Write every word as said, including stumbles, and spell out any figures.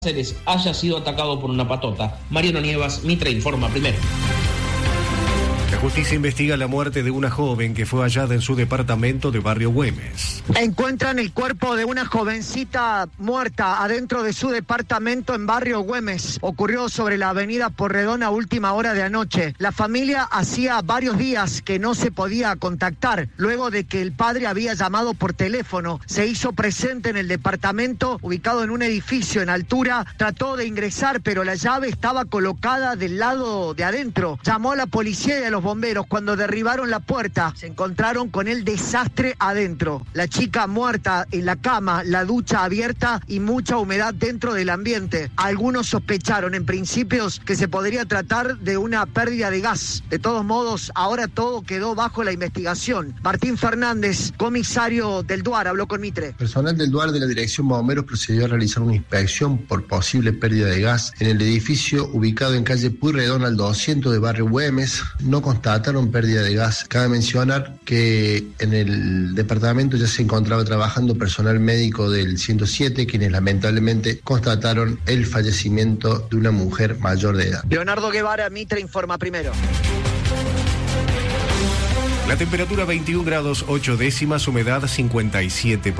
Cáceres haya sido atacado por una patota. Mariano Nievas, Mitre informa primero. La justicia investiga la muerte de una joven que fue hallada en su departamento de Barrio Güemes. Encuentran el cuerpo de una jovencita muerta adentro de su departamento en Barrio Güemes. Ocurrió sobre la avenida Porredón a última hora de anoche. La familia hacía varios días que no se podía contactar. Luego de que el padre había llamado por teléfono, se hizo presente en el departamento, ubicado en un edificio en altura. Trató de ingresar, pero la llave estaba colocada del lado de adentro. Llamó a la policía y a los bomberos. Cuando derribaron la puerta, se encontraron con el desastre adentro. La chica muerta en la cama, la ducha abierta y mucha humedad dentro del ambiente. Algunos sospecharon en principios que se podría tratar de una pérdida de gas. De todos modos, ahora todo quedó bajo la investigación. Martín Fernández, comisario del Duar, habló con Mitre. Personal del Duar de la Dirección Bomberos procedió a realizar una inspección por posible pérdida de gas en el edificio ubicado en calle Pueyrredón al doscientos de Barrio Güemes. No constataron pérdida de gas. Cabe mencionar que en el departamento ya se encontraba trabajando personal médico del ciento siete, quienes lamentablemente constataron el fallecimiento de una mujer mayor de edad. Leonardo Guevara, Mitre informa primero. La temperatura veintiún grados ocho décimas, humedad cincuenta y siete por ciento.